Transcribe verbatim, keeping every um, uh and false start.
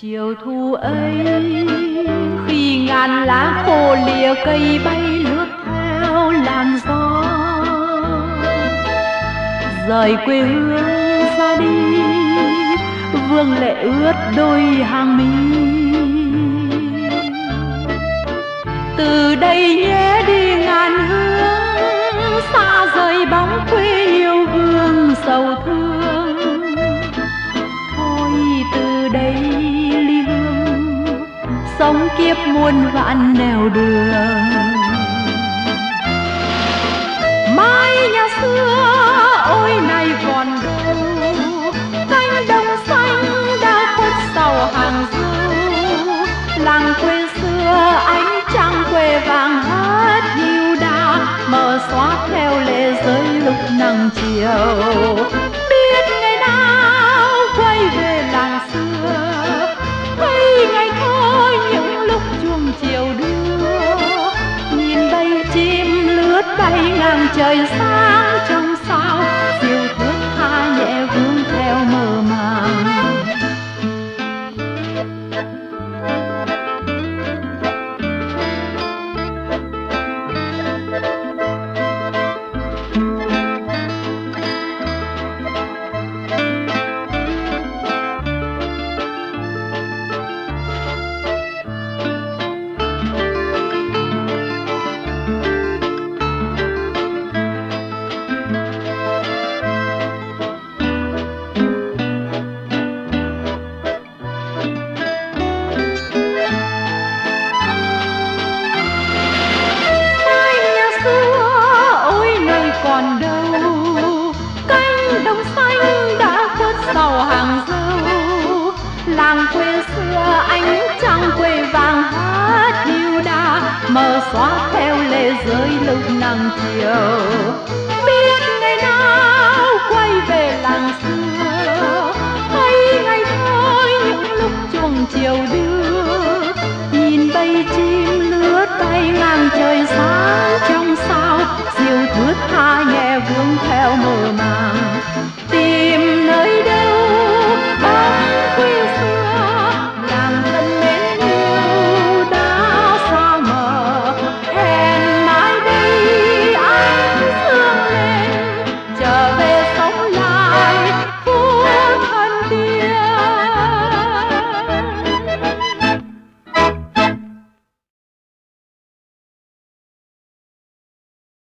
Chiều thu ấy khi ngàn lá khô lìa cây bay lướt theo làn gió, rời quê hương ra đi vương lệ ướt đôi hàng mi. Từ đây nhé đi ngàn hướng xa rời bóng quê yêu vương sầu thương. Thôi từ đây ly hương sống kiếp muôn vạn nẻo đường. Mái nhà xưa ôi này còn đâu, cánh đồng xanh đã khuất sau hàng dâu. Làng quê xưa ánh trăng quê vàng hát hiu đà, mờ xóa theo lệ rơi lúc nắng chiều. Biết ngày nào quay về làng xưa, thấy ngày thơ những lúc chuông chiều đưa. Nhìn bay chim lướt bay ngang trời sáng trong sao, diều thước tha nhẹ vương theo mơ màng. Còn đâu cánh đồng xanh đã khuất sau hàng dâu. Làng quê xưa ánh trăng quê vàng hát hiu đà, mờ xóa theo lệ rơi lúc nắng chiều. Biết